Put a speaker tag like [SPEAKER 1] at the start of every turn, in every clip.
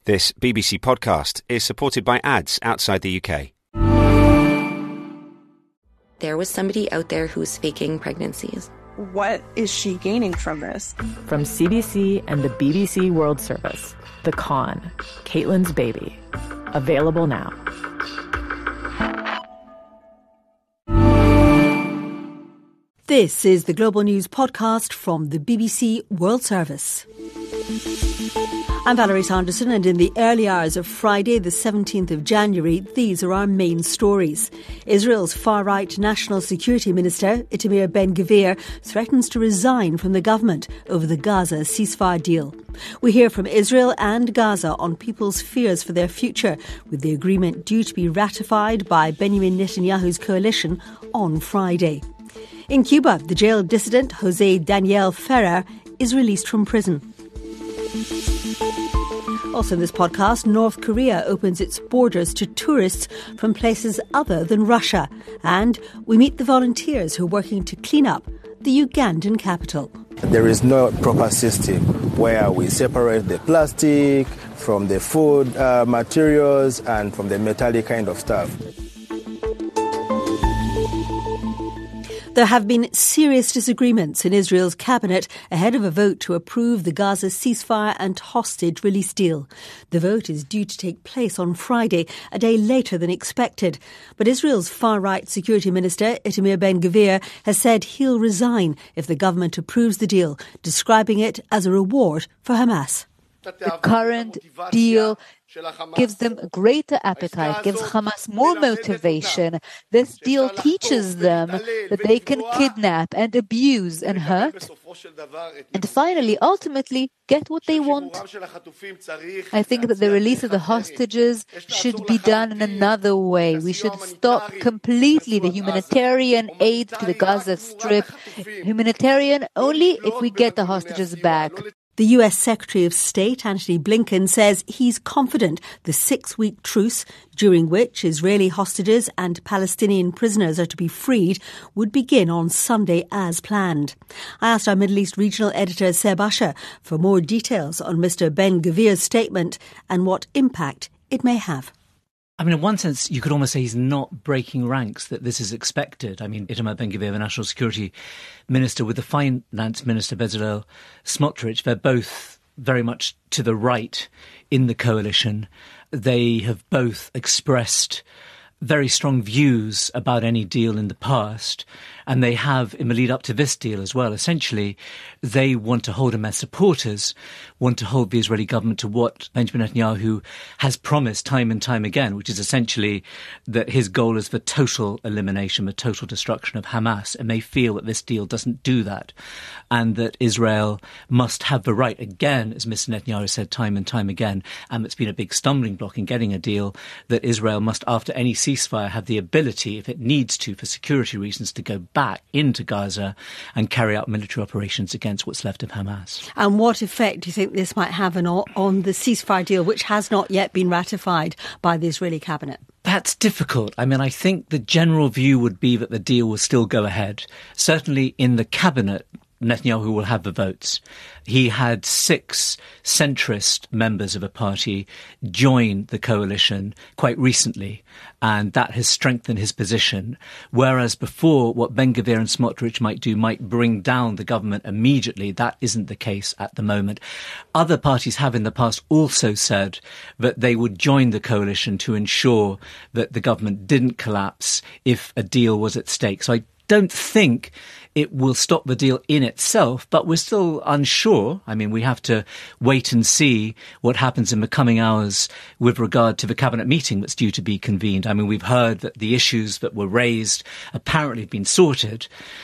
[SPEAKER 1] This BBC podcast is supported by ads outside the UK.
[SPEAKER 2] There was somebody out there who was faking pregnancies.
[SPEAKER 3] What is she gaining from this?
[SPEAKER 4] From CBC and the BBC World Service, The Con, Caitlin's Baby. Available now.
[SPEAKER 5] This is the Global News podcast from the BBC World Service. I'm Valerie Sanderson, and in the early hours of Friday, the 17th of January, these are our main stories. Israel's far-right National Security Minister, Itamar Ben-Gvir, threatens to resign from the government over the Gaza ceasefire deal. We hear from Israel and Gaza on people's fears for their future, with the agreement due to be ratified by Benjamin Netanyahu's coalition on Friday. In Cuba, the jailed dissident Jose Daniel Ferrer is released from prison. Also in this podcast, North Korea opens its borders to tourists from places other than Russia. And we meet the volunteers who are working to clean up the Ugandan capital.
[SPEAKER 6] There is no proper system where we separate the plastic from the food materials and from the metallic kind of stuff.
[SPEAKER 5] There have been serious disagreements in Israel's cabinet ahead of a vote to approve the Gaza ceasefire and hostage release deal. The vote is due to take place on Friday, a day later than expected. But Israel's far-right security minister, Itamar Ben-Gvir, has said he'll resign if the government approves the deal, describing it as a reward for Hamas.
[SPEAKER 7] The current deal gives them a greater appetite, gives Hamas more motivation. This deal teaches them that they can kidnap and abuse and hurt, and finally, ultimately, get what they want. I think that the release of the hostages should be done in another way. We should stop completely the humanitarian aid to the Gaza Strip. Humanitarian only if we get the hostages back.
[SPEAKER 5] The US Secretary of State, Antony Blinken, says he's confident the 6-week truce, during which Israeli hostages and Palestinian prisoners are to be freed, would begin on Sunday as planned. I asked our Middle East regional editor Seb Usher for more details on Mr Ben-Gvir's statement and what impact it may have.
[SPEAKER 8] I mean, in one sense, you could almost say he's not breaking ranks, that this is expected. I mean, Itamar Ben-Gvir, the National Security Minister, with the Finance Minister, Bezalel Smotrich, they're both very much to the right in the coalition. They have both expressed very strong views about any deal in the past, and they have in the lead up to this deal as well. Essentially, they want to hold, and their supporters want to hold the Israeli government to what Benjamin Netanyahu has promised time and time again, which is essentially that his goal is the total elimination, the total destruction of Hamas, and they feel that this deal doesn't do that, and that Israel must have the right, again, as Mr Netanyahu said time and time again, and it's been a big stumbling block in getting a deal, that Israel must, after any ceasefire, have the ability, if it needs to, for security reasons, to go back into Gaza and carry out military operations against what's left of Hamas.
[SPEAKER 5] And what effect do you think this might have on the ceasefire deal, which has not yet been ratified by the Israeli cabinet?
[SPEAKER 8] That's difficult. I mean, I think the general view would be that the deal will still go ahead. Certainly in the cabinet, Netanyahu will have the votes. He had 6 centrist members of a party join the coalition quite recently, and that has strengthened his position. Whereas before, what Ben-Gvir and Smotrich might do might bring down the government immediately. That isn't the case at the moment. Other parties have in the past also said that they would join the coalition to ensure that the government didn't collapse if a deal was at stake. So I don't think it will stop the deal in itself, but we're still unsure. I mean, we have to wait and see what happens in the coming hours with regard to the cabinet meeting that's due to be convened. I mean, we've heard that the issues that were raised apparently have been sorted,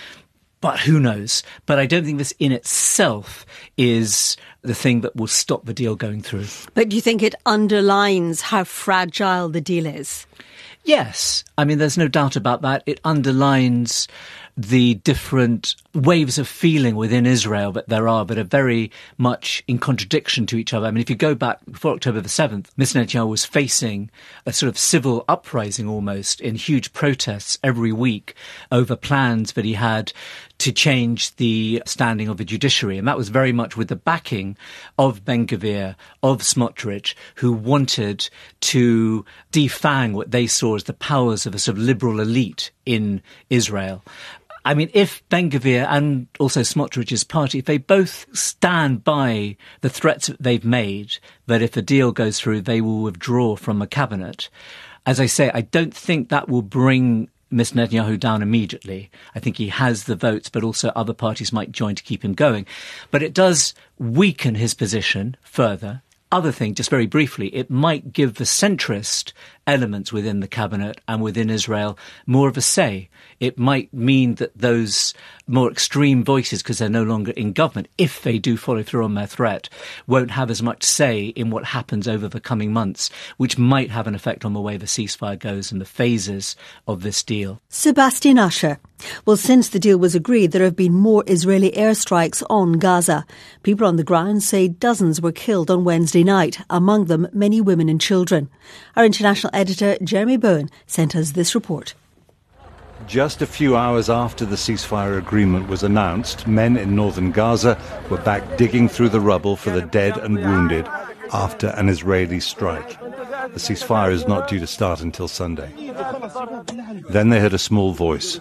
[SPEAKER 8] but who knows? But I don't think this in itself is the thing that will stop the deal going through.
[SPEAKER 5] But do you think it underlines how fragile the deal is?
[SPEAKER 8] Yes. I mean, there's no doubt about that. It underlines the different waves of feeling within Israel that there are, but are very much in contradiction to each other. I mean, if you go back before October the 7th, Mr. Netanyahu was facing a sort of civil uprising almost in huge protests every week over plans that he had to change the standing of the judiciary. And that was very much with the backing of Ben-Gvir, of Smotrich, who wanted to defang what they saw as the powers of a sort of liberal elite in Israel. I mean, if Ben-Gvir and also Smotrich's party, if they both stand by the threats that they've made, that if the deal goes through, they will withdraw from the cabinet, as I say, I don't think that will bring Mr. Netanyahu down immediately. I think he has the votes, but also other parties might join to keep him going. But it does weaken his position further. Other thing, just very briefly, it might give the centrist elements within the cabinet and within Israel more of a say. It might mean that those more extreme voices, because they're no longer in government, if they do follow through on their threat, won't have as much say in what happens over the coming months, which might have an effect on the way the ceasefire goes and the phases of this deal.
[SPEAKER 5] Sebastian Usher. Well, since the deal was agreed, there have been more Israeli airstrikes on Gaza. People on the ground say dozens were killed on Wednesday night, among them many women and children. Our international editor, Jeremy Bowen, sent us this report.
[SPEAKER 9] Just a few hours after the ceasefire agreement was announced, men in northern Gaza were back digging through the rubble for the dead and wounded after an Israeli strike. The ceasefire is not due to start until Sunday. Then they heard a small voice.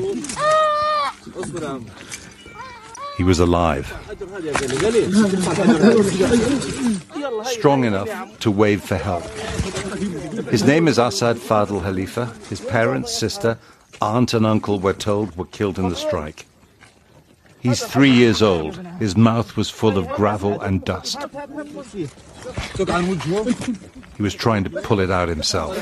[SPEAKER 9] He was alive. Strong enough to wave for help. His name is Asad Fadl Khalifa. His parents, sister, aunt and uncle, we're told, were killed in the strike. He's 3 years old. His mouth was full of gravel and dust. He was trying to pull it out himself.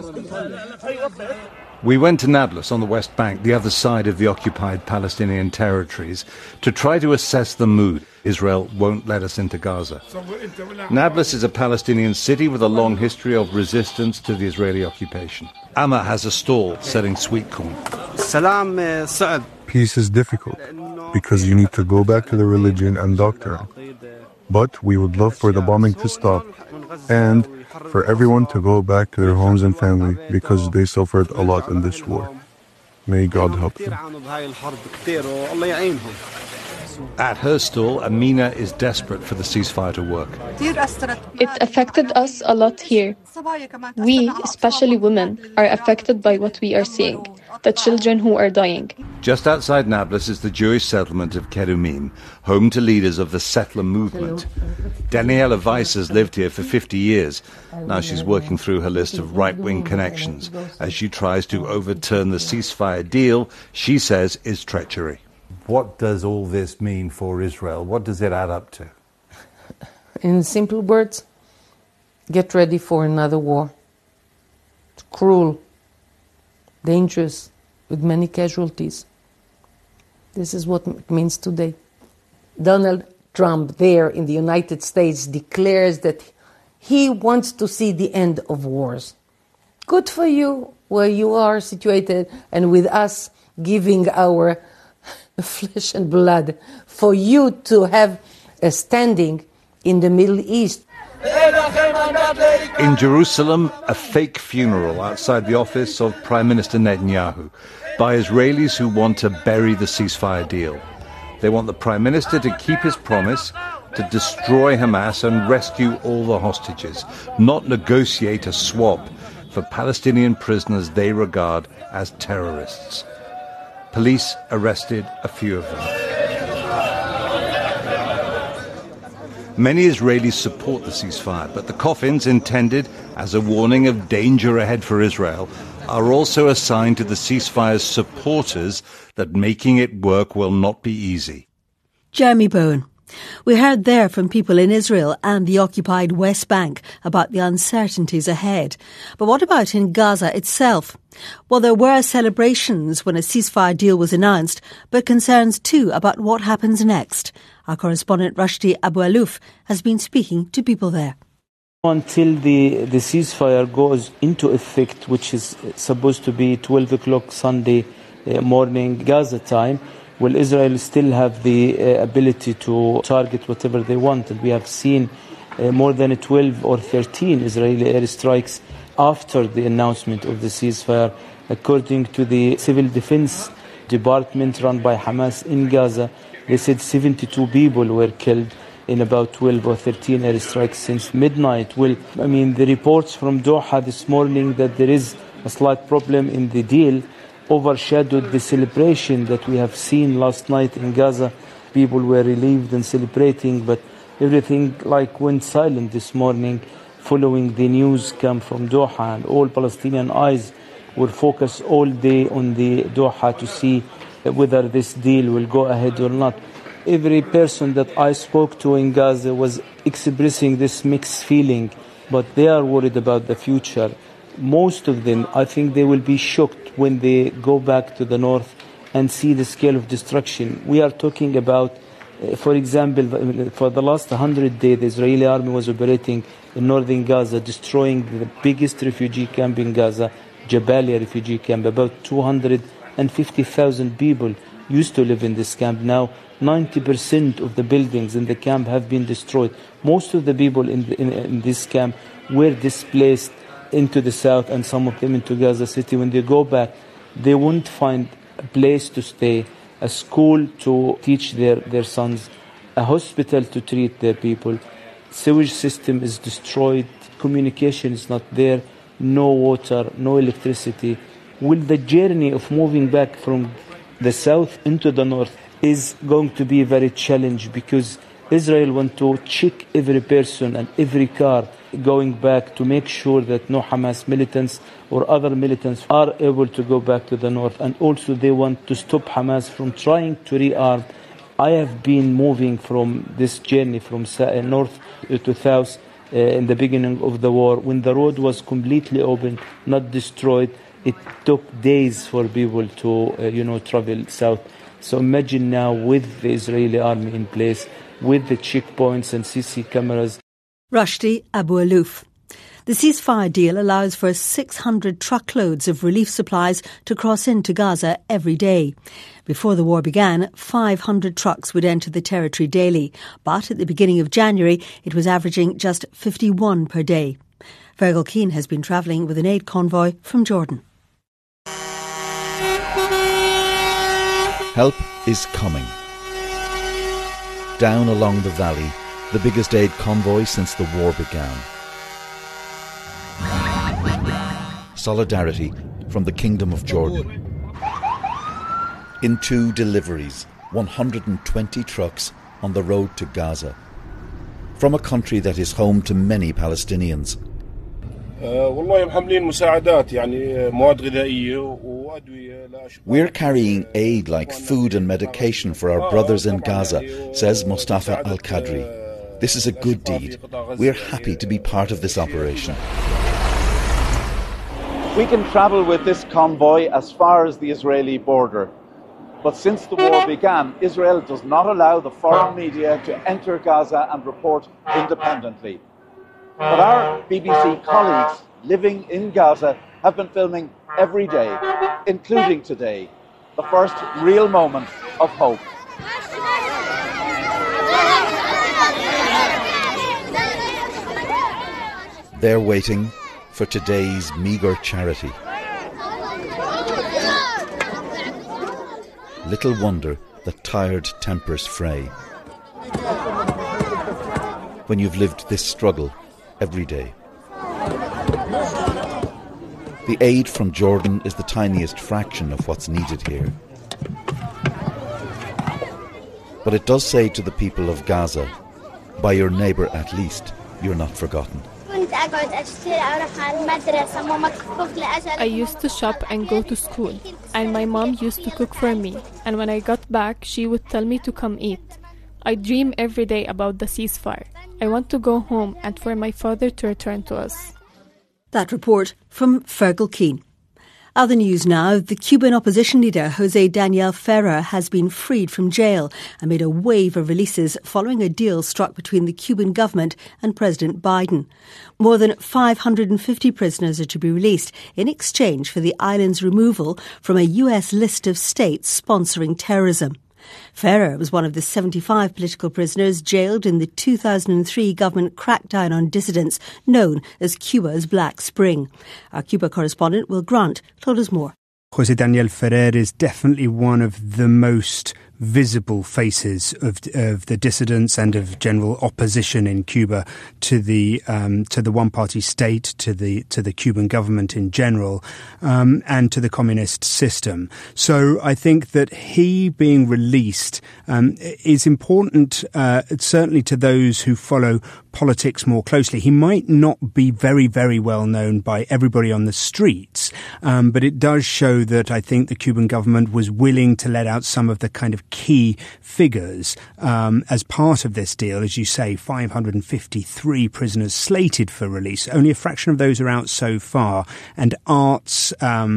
[SPEAKER 9] We went to Nablus on the West Bank, the other side of the occupied Palestinian territories, to try to assess the mood. Israel won't let us into Gaza. Nablus is a Palestinian city with a long history of resistance to the Israeli occupation. Amma has a stall selling sweet corn.
[SPEAKER 10] Peace is difficult because you need to go back to the religion and doctrine. But we would love for the bombing to stop and for everyone to go back to their homes and family because they suffered a lot in this war. May God help them.
[SPEAKER 9] At her stall, Amina is desperate for the ceasefire to work.
[SPEAKER 11] It affected us a lot here. We, especially women, are affected by what we are seeing, the children who are dying.
[SPEAKER 9] Just outside Nablus is the Jewish settlement of Kedumim, home to leaders of the settler movement. Daniela Weiss has lived here for 50 years. Now she's working through her list of right-wing connections as she tries to overturn the ceasefire deal she says is treachery. What does all this mean for Israel? What does it add up to?
[SPEAKER 12] In simple words, get ready for another war. It's cruel, dangerous, with many casualties. This is what it means today. Donald Trump there in the United States declares that he wants to see the end of wars. Good for you where you are situated and with us giving our flesh and blood for you to have a standing in the Middle East.
[SPEAKER 9] In Jerusalem, a fake funeral outside the office of Prime Minister Netanyahu by Israelis who want to bury the ceasefire deal. They want the Prime Minister to keep his promise to destroy Hamas and rescue all the hostages, not negotiate a swap for Palestinian prisoners they regard as terrorists. Police arrested a few of them. Many Israelis support the ceasefire, but the coffins intended as a warning of danger ahead for Israel are also a sign to the ceasefire's supporters that making it work will not be easy.
[SPEAKER 5] Jeremy Bowen. We heard there from people in Israel and the occupied West Bank about the uncertainties ahead. But what about in Gaza itself? Well, there were celebrations when a ceasefire deal was announced, but concerns too about what happens next. Our correspondent Rushdie Abu-Alouf has been speaking to people there.
[SPEAKER 13] Until the ceasefire goes into effect, which is supposed to be 12 o'clock Sunday morning Gaza time, will Israel still have the ability to target whatever they want? And we have seen more than 12 or 13 Israeli airstrikes after the announcement of the ceasefire. According to the Civil Defense Department run by Hamas in Gaza, they said 72 people were killed in about 12 or 13 airstrikes since midnight. Well, I mean, the reports from Doha this morning that there is a slight problem in the deal overshadowed the celebration that we have seen last night in Gaza. People were relieved and celebrating, but everything went silent this morning following the news come from Doha, and all Palestinian eyes were focused all day on the Doha to see whether this deal will go ahead or not. Every person that I spoke to in Gaza was expressing this mixed feeling, but they are worried about the future. Most of them, I think they will be shocked when they go back to the north and see the scale of destruction. We are talking about, for example, for the last 100 days, the Israeli army was operating in northern Gaza, destroying the biggest refugee camp in Gaza, Jabalia refugee camp. About 250,000 people used to live in this camp. Now 90% of the buildings in the camp have been destroyed. Most of the people in this camp were displaced into the south, and some of them into Gaza City. When they go back, they won't find a place to stay, a school to teach their sons, a hospital to treat their people. Sewage system is destroyed, communication is not there, no water, no electricity. Will the journey of moving back from the south into the north is going to be very challenging, because Israel want to check every person and every car going back to make sure that no Hamas militants or other militants are able to go back to the north. And also they want to stop Hamas from trying to rearm. I have been moving from this journey from north to south in the beginning of the war. When the road was completely open, not destroyed, it took days for people to travel south. So imagine now with the Israeli army in place, with the checkpoints and CC cameras.
[SPEAKER 5] Rushdie Abu Alouf. The ceasefire deal allows for 600 truckloads of relief supplies to cross into Gaza every day. Before the war began, 500 trucks would enter the territory daily, but at the beginning of January, it was averaging just 51 per day. Fergal Keane has been travelling with an aid convoy from Jordan.
[SPEAKER 14] Help is coming. Down along the valley, the biggest aid convoy since the war began. Solidarity from the Kingdom of Jordan. In 2 deliveries, 120 trucks on the road to Gaza. From a country that is home to many Palestinians. We're carrying aid like food and medication for our brothers in Gaza, says Mustafa Al-Qadri. This is a good deed. We're happy to be part of this operation.
[SPEAKER 15] We can travel with this convoy as far as the Israeli border. But since the war began, Israel does not allow the foreign media to enter Gaza and report independently. But our BBC colleagues living in Gaza have been filming every day, including today, the first real moment of hope.
[SPEAKER 14] They're waiting for today's meagre charity. Little wonder that tired tempers fray when you've lived this struggle every day. The aid from Jordan is the tiniest fraction of what's needed here. But it does say to the people of Gaza, by your neighbour at least, you're not forgotten.
[SPEAKER 16] I used to shop and go to school, and my mom used to cook for me, and when I got back, she would tell me to come eat. I dream every day about the ceasefire. I want to go home and for my father to return to us.
[SPEAKER 5] That report from Fergal Keane. Other news now. The Cuban opposition leader, Jose Daniel Ferrer, has been freed from jail amid a wave of releases following a deal struck between the Cuban government and President Biden. More than 550 prisoners are to be released in exchange for the island's removal from a US list of states sponsoring terrorism. Ferrer was one of the 75 political prisoners jailed in the 2003 government crackdown on dissidents known as Cuba's Black Spring. Our Cuba correspondent, Will Grant, told us more.
[SPEAKER 17] Jose Daniel Ferrer is definitely one of the most visible faces of the dissidents and of general opposition in Cuba to the one-party state, to the Cuban government in general, and to the communist system. So I think that he being released is important, certainly to those who follow politics more closely. He might not be very, very well known by everybody on the streets, but it does show that I think the Cuban government was willing to let out some of the kind of key figures as part of this deal. As you say, 553 prisoners slated for release. Only a fraction of those are out so far, and arts,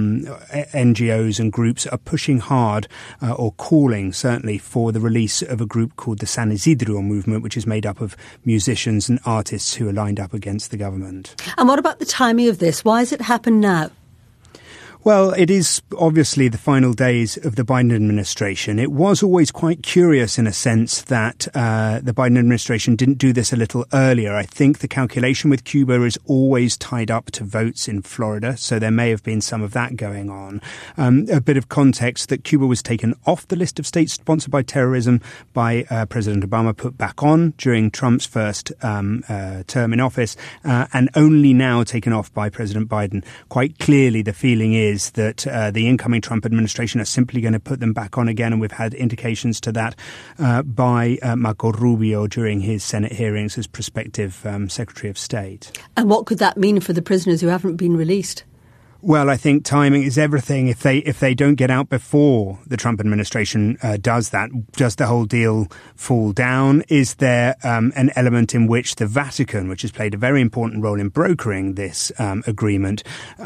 [SPEAKER 17] NGOs and groups are pushing hard or calling certainly for the release of a group called the San Isidro movement, which is made up of musicians and artists who are lined up against the government.
[SPEAKER 5] And what about the timing of this? Why has it happened now?
[SPEAKER 17] Well, it is obviously the final days of the Biden administration. It was always quite curious in a sense that the Biden administration didn't do this a little earlier. I think the calculation with Cuba is always tied up to votes in Florida, so there may have been some of that going on. A bit of context that Cuba was taken off the list of states sponsored by terrorism by President Obama, put back on during Trump's first term in office, and only now taken off by President Biden. Quite clearly, the feeling is that the incoming Trump administration are simply going to put them back on again, and we've had indications to that by Marco Rubio during his Senate hearings as prospective Secretary of State.
[SPEAKER 5] And what could that mean for the prisoners who haven't been released?
[SPEAKER 17] Well, I think timing is everything. If they don't get out before the Trump administration does that, does the whole deal fall down? Is there an element in which the Vatican, which has played a very important role in brokering this agreement,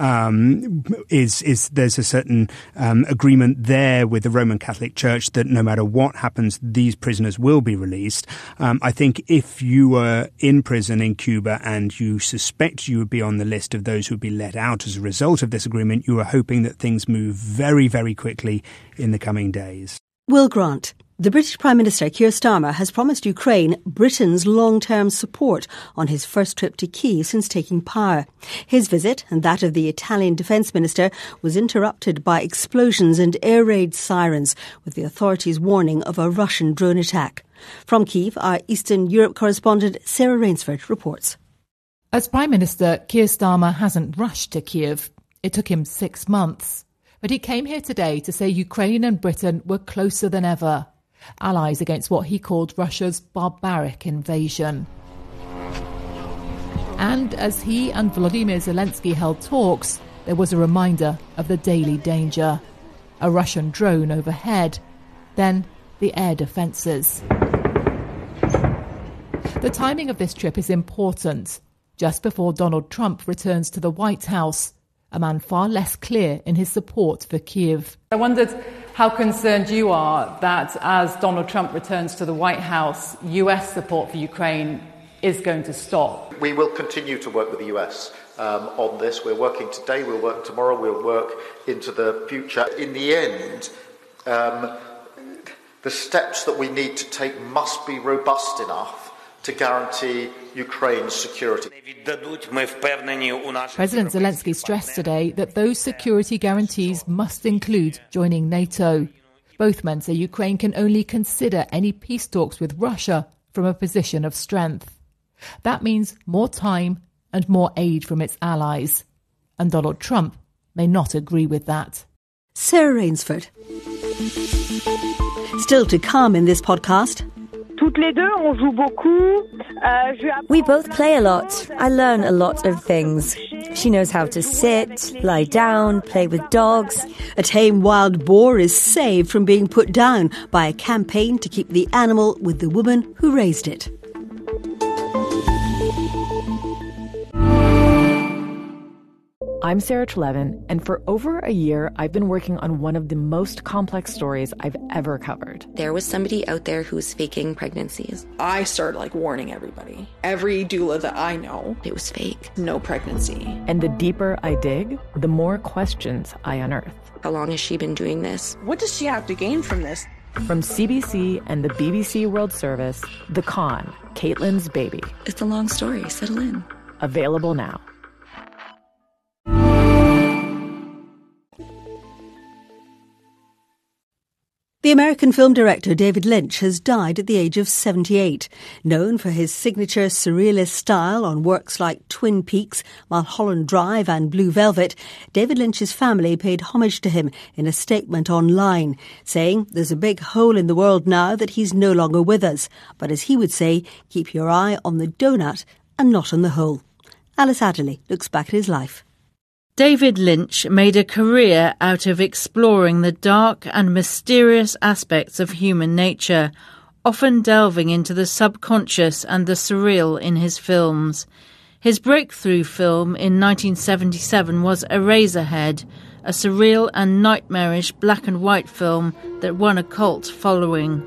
[SPEAKER 17] there's a certain agreement there with the Roman Catholic Church that no matter what happens, these prisoners will be released? I think if you were in prison in Cuba and you suspect you would be on the list of those who would be let out as a result of this agreement, you are hoping that things move very, very quickly in the coming days.
[SPEAKER 5] Will Grant. The British Prime Minister Keir Starmer has promised Ukraine Britain's long-term support on his first trip to Kyiv since taking power. His visit and that of the Italian Defence Minister was interrupted by explosions and air raid sirens, with the authorities warning of a Russian drone attack. From Kyiv, our Eastern Europe correspondent Sarah Rainsford reports.
[SPEAKER 18] As Prime Minister, Keir Starmer hasn't rushed to Kyiv. It took him 6 months. But he came here today to say Ukraine and Britain were closer than ever, allies against what he called Russia's barbaric invasion. And as he and Volodymyr Zelensky held talks, there was a reminder of the daily danger. A Russian drone overhead, then the air defences. The timing of this trip is important. Just before Donald Trump returns to the White House, a man far less clear in his support for Kyiv.
[SPEAKER 19] I wondered how concerned you are that as Donald Trump returns to the White House, US support for Ukraine is going to stop.
[SPEAKER 20] We will continue to work with the US on this. We're working today, we'll work tomorrow, we'll work into the future. In the end, the steps that we need to take must be robust enough to guarantee Ukraine's security.
[SPEAKER 18] President Zelensky stressed today that those security guarantees must include joining NATO. Both men say Ukraine can only consider any peace talks with Russia from a position of strength. That means more time and more aid from its allies. And Donald Trump may not agree with that.
[SPEAKER 5] Sarah Rainsford. Still to come in this podcast.
[SPEAKER 21] We both play a lot. I learn a lot of things. She knows how to sit, lie down, play with dogs.
[SPEAKER 5] A tame wild boar is saved from being put down by a campaign to keep the animal with the woman who raised it.
[SPEAKER 4] I'm Sarah Trelevin, and for over a year, I've been working on one of the most complex stories I've ever covered.
[SPEAKER 2] There was somebody out there who was faking pregnancies.
[SPEAKER 3] I started warning everybody. Every doula that I know,
[SPEAKER 2] it was fake.
[SPEAKER 3] No pregnancy.
[SPEAKER 4] And the deeper I dig, the more questions I unearth.
[SPEAKER 2] How long has she been doing this?
[SPEAKER 3] What does she have to gain from this?
[SPEAKER 4] From CBC and the BBC World Service, The Con, Caitlyn's Baby.
[SPEAKER 2] It's a long story. Settle in.
[SPEAKER 4] Available now.
[SPEAKER 5] The American film director David Lynch has died at the age of 78. Known for his signature surrealist style on works like Twin Peaks, Mulholland Drive and Blue Velvet, David Lynch's family paid homage to him in a statement online, saying there's a big hole in the world now that he's no longer with us. But as he would say, keep your eye on the donut and not on the hole. Alice Adderley looks back at his life.
[SPEAKER 1] David Lynch made a career out of exploring the dark and mysterious aspects of human nature, often delving into the subconscious and the surreal in his films. His breakthrough film in 1977 was Eraserhead, a surreal and nightmarish black and white film that won a cult following.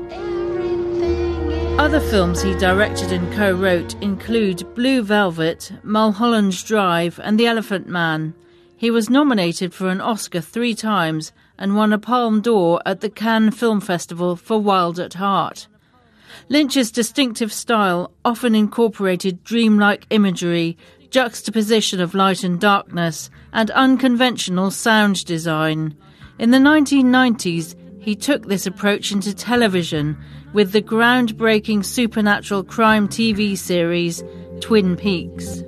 [SPEAKER 1] Other films he directed and co-wrote include Blue Velvet, Mulholland Drive and The Elephant Man. He was nominated for an Oscar 3 times and won a Palme d'Or at the Cannes Film Festival for Wild at Heart. Lynch's distinctive style often incorporated dreamlike imagery, juxtaposition of light and darkness, and unconventional sound design. In the 1990s, he took this approach into television with the groundbreaking supernatural crime TV series Twin Peaks.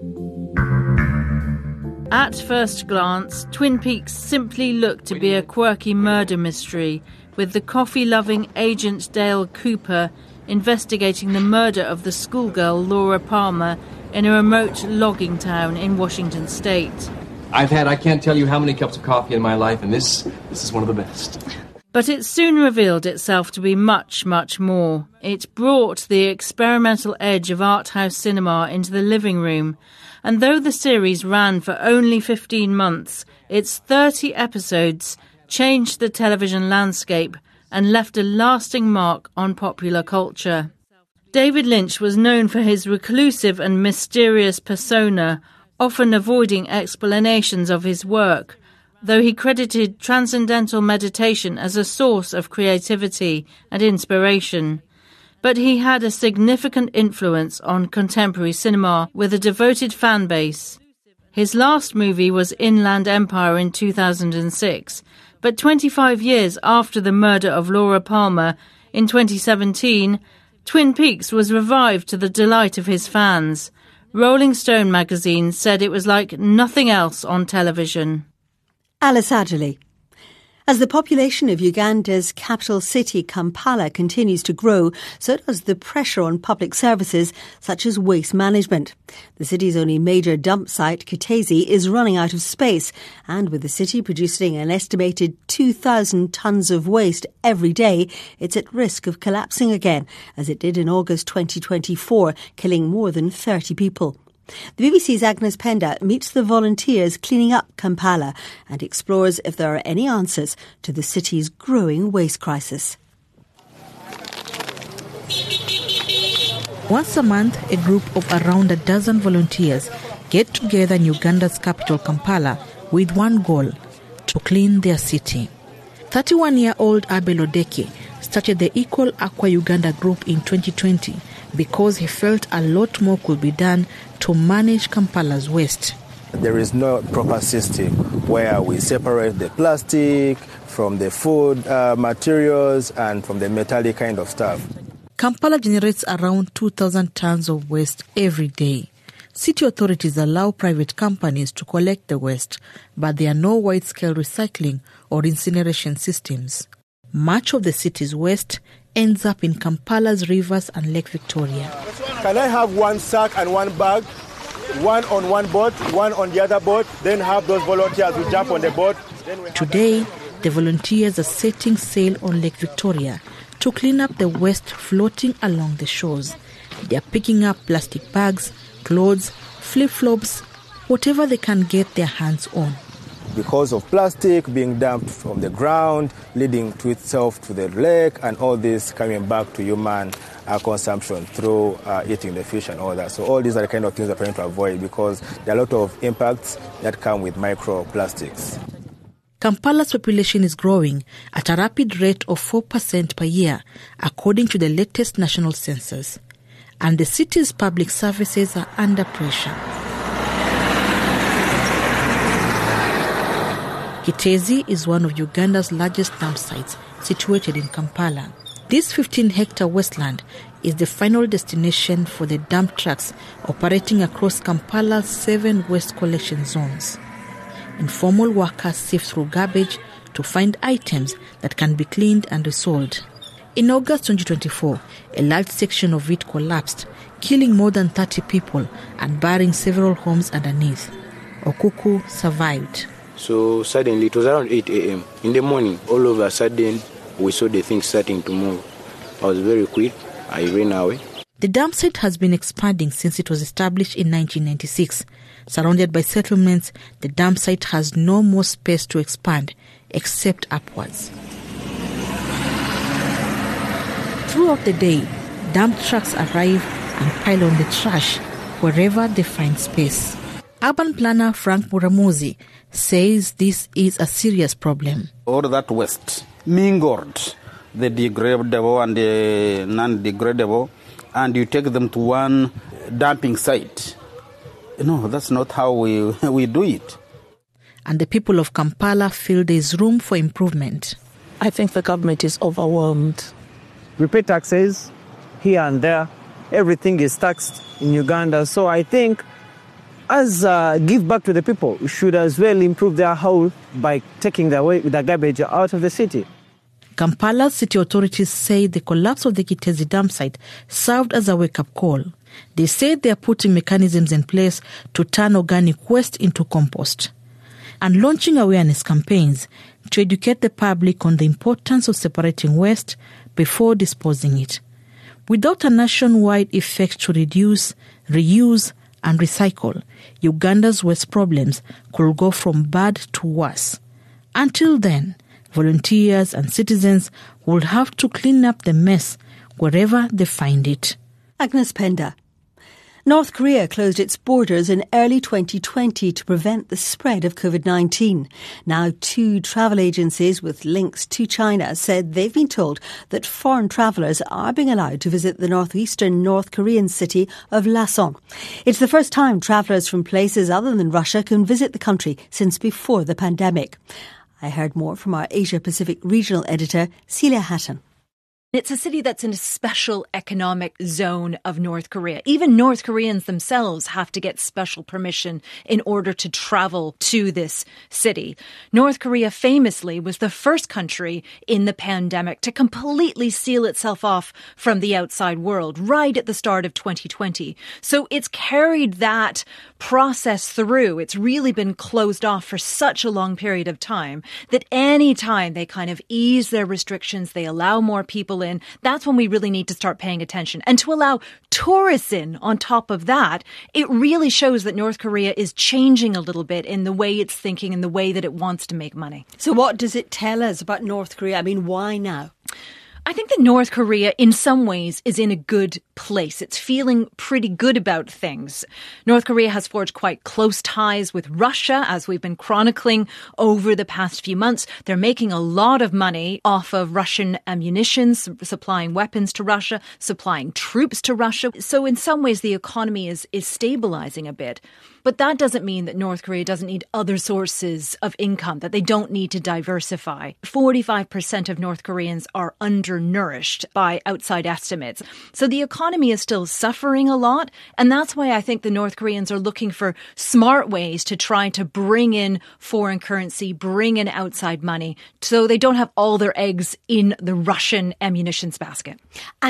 [SPEAKER 1] At first glance, Twin Peaks simply looked to be a quirky murder mystery, with the coffee-loving agent Dale Cooper investigating the murder of the schoolgirl Laura Palmer in a remote logging town in Washington state.
[SPEAKER 22] I can't tell you how many cups of coffee in my life, and this is one of the best.
[SPEAKER 1] But it soon revealed itself to be much, much more. It brought the experimental edge of art house cinema into the living room, and though the series ran for only 15 months, its 30 episodes changed the television landscape and left a lasting mark on popular culture. David Lynch was known for his reclusive and mysterious persona, often avoiding explanations of his work, though he credited transcendental meditation as a source of creativity and inspiration. But he had a significant influence on contemporary cinema with a devoted fan base. His last movie was Inland Empire in 2006, but 25 years after the murder of Laura Palmer, in 2017, Twin Peaks was revived to the delight of his fans. Rolling Stone magazine said it was like nothing else on television.
[SPEAKER 5] Alice Adderley. As the population of Uganda's capital city, Kampala, continues to grow, so does the pressure on public services such as waste management. The city's only major dump site, Kitezi, is running out of space, and with the city producing an estimated 2,000 tonnes of waste every day, it's at risk of collapsing again, as it did in August 2024, killing more than 30 people. The BBC's Agnes Penda meets the volunteers cleaning up Kampala and explores if there are any answers to the city's growing waste crisis.
[SPEAKER 23] Once a month, a group of around a dozen volunteers get together in Uganda's capital, Kampala, with one goal: to clean their city. 31-year-old Abel Odeke started the Equal Aqua Uganda group in 2020 because he felt a lot more could be done to manage Kampala's waste.
[SPEAKER 6] There is no proper system where we separate the plastic from the food materials and from the metallic kind of stuff.
[SPEAKER 23] Kampala generates around 2,000 tons of waste every day. City authorities allow private companies to collect the waste, but there are no wide-scale recycling or incineration systems. Much of the city's waste ends up in Kampala's rivers and Lake Victoria.
[SPEAKER 6] Can I have one sack and one bag? One on one boat, one on the other boat, then have those volunteers who jump on the boat.
[SPEAKER 23] Today, the volunteers are setting sail on Lake Victoria to clean up the waste floating along the shores. They are picking up plastic bags, clothes, flip-flops, whatever they can get their hands on.
[SPEAKER 6] Because of plastic being dumped from the ground, leading to itself to the lake, and all this coming back to human consumption through eating the fish and all that. So all these are the kind of things we're trying to avoid, because there are a lot of impacts that come with microplastics.
[SPEAKER 23] Kampala's population is growing at a rapid rate of 4% per year, according to the latest national census. And the city's public services are under pressure. Kitezi is one of Uganda's largest dump sites, situated in Kampala. This 15-hectare wasteland is the final destination for the dump trucks operating across Kampala's 7 waste collection zones. Informal workers sift through garbage to find items that can be cleaned and resold. In August 2024, a large section of it collapsed, killing more than 30 people and burying several homes underneath. Okuku survived.
[SPEAKER 7] So suddenly, it was around 8 a.m. In the morning, all of a sudden, we saw the thing starting to move. I was very quick. I ran away.
[SPEAKER 23] The dump site has been expanding since it was established in 1996. Surrounded by settlements, the dump site has no more space to expand, except upwards. Throughout the day, dump trucks arrive and pile on the trash wherever they find space. Urban planner Frank Muramuzi says this is a serious problem.
[SPEAKER 8] All that waste mingled, the degradable and the non-degradable, and you take them to one dumping site. No, that's not how we do it.
[SPEAKER 23] And the people of Kampala feel there's room for improvement.
[SPEAKER 10] I think the government is overwhelmed.
[SPEAKER 24] We pay taxes here and there. Everything is taxed in Uganda. So I think as give back to the people, we should as well improve their health by taking the garbage out of the city.
[SPEAKER 23] Kampala's city authorities say the collapse of the Kitezi dump site served as a wake-up call. They say they are putting mechanisms in place to turn organic waste into compost and launching awareness campaigns to educate the public on the importance of separating waste before disposing it. Without a nationwide effect to reduce, reuse, and recycle, Uganda's waste problems could go from bad to worse. Until then, volunteers and citizens will have to clean up the mess wherever they find it.
[SPEAKER 5] Agnes Pender. North Korea closed its borders in early 2020 to prevent the spread of COVID-19. Now, 2 travel agencies with links to China said they've been told that foreign travellers are being allowed to visit the northeastern North Korean city of Lason. It's the first time travellers from places other than Russia can visit the country since before the pandemic. I heard more from our Asia-Pacific regional editor, Celia Hatton.
[SPEAKER 25] It's a city that's in a special economic zone of North Korea. Even North Koreans themselves have to get special permission in order to travel to this city. North Korea famously was the first country in the pandemic to completely seal itself off from the outside world right at the start of 2020. So it's carried that process through. It's really been closed off for such a long period of time that any time they kind of ease their restrictions, they allow more people in, that's when we really need to start paying attention. And to allow tourists in on top of that, it really shows that North Korea is changing a little bit in the way it's thinking and the way that it wants to make money.
[SPEAKER 5] So what does it tell us about North Korea? I mean, why now?
[SPEAKER 25] I think that North Korea, in some ways, is in a good place. It's feeling pretty good about things. North Korea has forged quite close ties with Russia, as we've been chronicling over the past few months. They're making a lot of money off of Russian ammunition, supplying weapons to Russia, supplying troops to Russia. So in some ways, the economy is stabilizing a bit. But that doesn't mean that North Korea doesn't need other sources of income, that they don't need to diversify. 45% of North Koreans are undernourished by outside estimates. So the economy is still suffering a lot. And that's why I think the North Koreans are looking for smart ways to try to bring in foreign currency, bring in outside money, so they don't have all their eggs in the Russian ammunitions basket.
[SPEAKER 5] And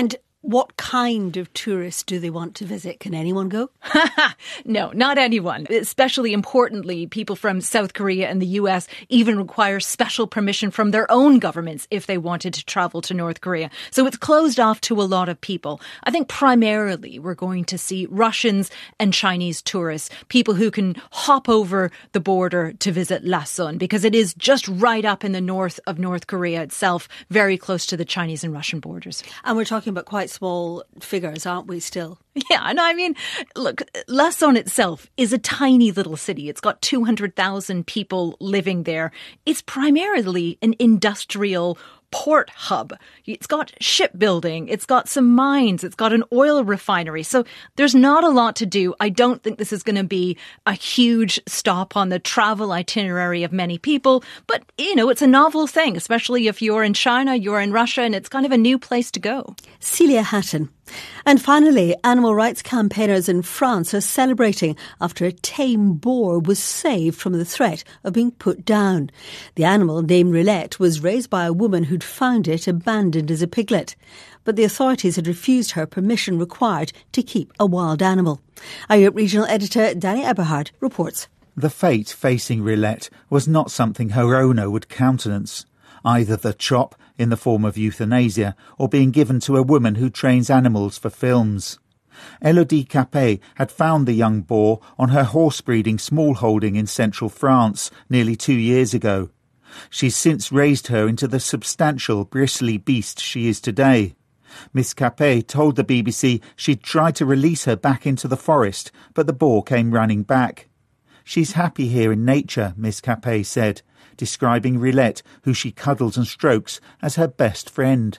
[SPEAKER 5] What kind of tourists do they want to visit? Can anyone go?
[SPEAKER 25] No, not anyone. Especially importantly, people from South Korea and the US even require special permission from their own governments if they wanted to travel to North Korea. So it's closed off to a lot of people. I think primarily we're going to see Russians and Chinese tourists, people who can hop over the border to visit Lasun, because it is just right up in the north of North Korea itself, very close to the Chinese and Russian borders.
[SPEAKER 5] And we're talking about quite small figures, aren't we, still?
[SPEAKER 25] Yeah, and I mean, look, Lasun itself is a tiny little city. It's got 200,000 people living there. It's primarily an industrial port hub. It's got shipbuilding, it's got some mines, it's got an oil refinery. So there's not a lot to do. I don't think this is going to be a huge stop on the travel itinerary of many people. But, you know, it's a novel thing, especially if you're in China, you're in Russia, and it's kind of a new place to go.
[SPEAKER 5] Celia Hatton. And finally, animal rights campaigners in France are celebrating after a tame boar was saved from the threat of being put down. The animal, named Rilette, was raised by a woman who'd found it abandoned as a piglet. But the authorities had refused her permission required to keep a wild animal. IOP regional editor Danny Eberhard reports.
[SPEAKER 9] The fate facing Rilette was not something her owner would countenance. Either the chop in the form of euthanasia or being given to a woman who trains animals for films. Elodie Capet had found the young boar on her horse-breeding small holding in central France nearly 2 years ago. She's since raised her into the substantial, bristly beast she is today. Miss Capet told the BBC she'd tried to release her back into the forest, but the boar came running back. She's happy here in nature, Miss Capet said, describing Rilette, who she cuddles and strokes, as her best friend.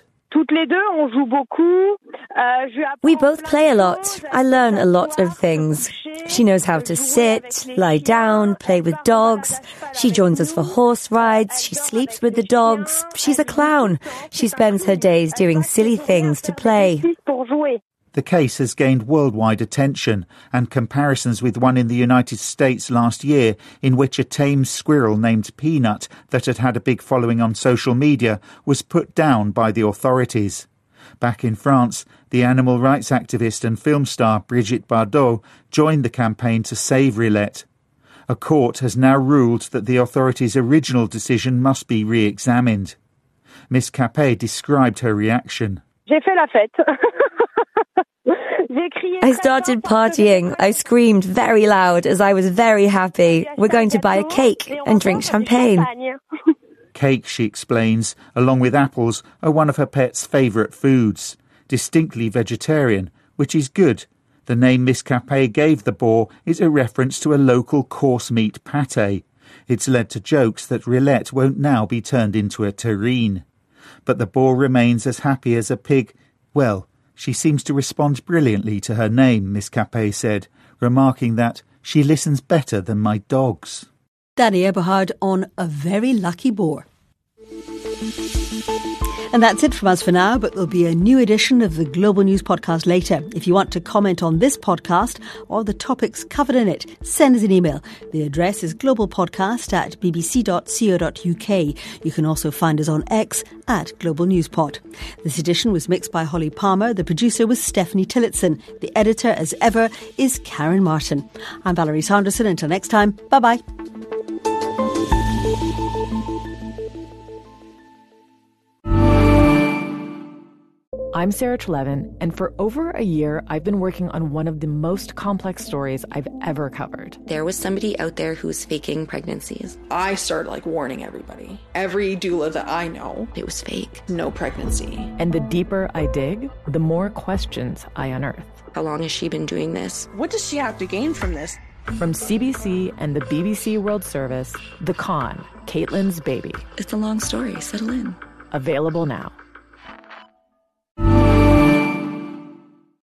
[SPEAKER 21] We both play a lot. I learn a lot of things. She knows how to sit, lie down, play with dogs. She joins us for horse rides. She sleeps with the dogs. She's a clown. She spends her days doing silly things to play.
[SPEAKER 9] The case has gained worldwide attention, and comparisons with one in the United States last year in which a tame squirrel named Peanut that had had a big following on social media was put down by the authorities. Back in France, the animal rights activist and film star Brigitte Bardot joined the campaign to save Rilette. A court has now ruled that the authorities' original decision must be re-examined. Miss Capet described her reaction.
[SPEAKER 21] J'ai fait la fête. I started partying. I screamed very loud as I was very happy. We're going to buy a cake and drink champagne.
[SPEAKER 9] Cake, she explains, along with apples, are one of her pet's favourite foods. Distinctly vegetarian, which is good. The name Miss Capet gave the boar is a reference to a local coarse meat pâté. It's led to jokes that Rilette won't now be turned into a terrine. But the boar remains as happy as a pig. Well, she seems to respond brilliantly to her name, Miss Capet said, remarking that she listens better than my dogs.
[SPEAKER 5] Danny Eberhard on A Very Lucky Boar. And that's it from us for now, but there'll be a new edition of the Global News Podcast later. If you want to comment on this podcast or the topics covered in it, send us an email. The address is globalpodcast@bbc.co.uk. You can also find us on X @GlobalNewsPod. This edition was mixed by Holly Palmer. The producer was Stephanie Tillotson. The editor, as ever, is Karen Martin. I'm Valerie Sanderson. Until next time, bye-bye.
[SPEAKER 4] I'm Sarah Trelevin, and for over a year, I've been working on one of the most complex stories I've ever covered.
[SPEAKER 2] There was somebody out there who was faking pregnancies.
[SPEAKER 3] I started warning everybody. Every doula that I know,
[SPEAKER 2] it was fake.
[SPEAKER 3] No pregnancy.
[SPEAKER 4] And the deeper I dig, the more questions I unearth.
[SPEAKER 2] How long has she been doing this?
[SPEAKER 11] What does she have to gain from this?
[SPEAKER 4] From CBC and the BBC World Service, The Con, Caitlyn's Baby.
[SPEAKER 2] It's a long story. Settle in.
[SPEAKER 4] Available now.